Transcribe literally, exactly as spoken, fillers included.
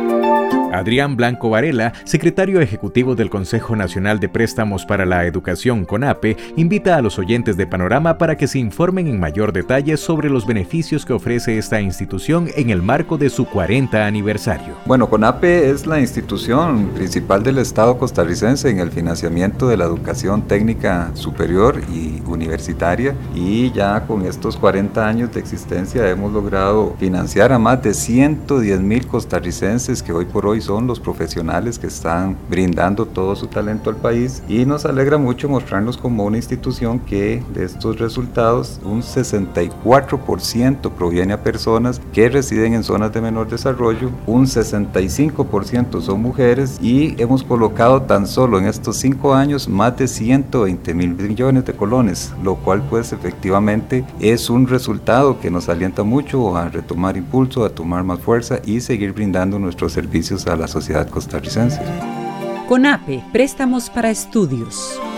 Adrián Blanco Varela, secretario ejecutivo del Consejo Nacional de Préstamos para la Educación, CONAPE, invita a los oyentes de Panorama para que se informen en mayor detalle sobre los beneficios que ofrece esta institución en el marco de su cuarenta aniversario. Bueno, CONAPE es la institución principal del Estado costarricense en el financiamiento de la educación técnica superior y universitaria, y ya con estos cuarenta años de existencia hemos logrado financiar a más de ciento diez mil costarricenses que hoy por hoy son los profesionales que están brindando todo su talento al país, y nos alegra mucho mostrarnos como una institución que de estos resultados un sesenta y cuatro por ciento proviene a personas que residen en zonas de menor desarrollo, un sesenta y cinco por ciento son mujeres, y hemos colocado tan solo en estos cinco años más de ciento veinte mil millones de colones, lo cual pues efectivamente es un resultado que nos alienta mucho a retomar impulso, a tomar más fuerza y seguir brindando nuestros servicios a la sociedad costarricense. CONAPE, préstamos para estudios.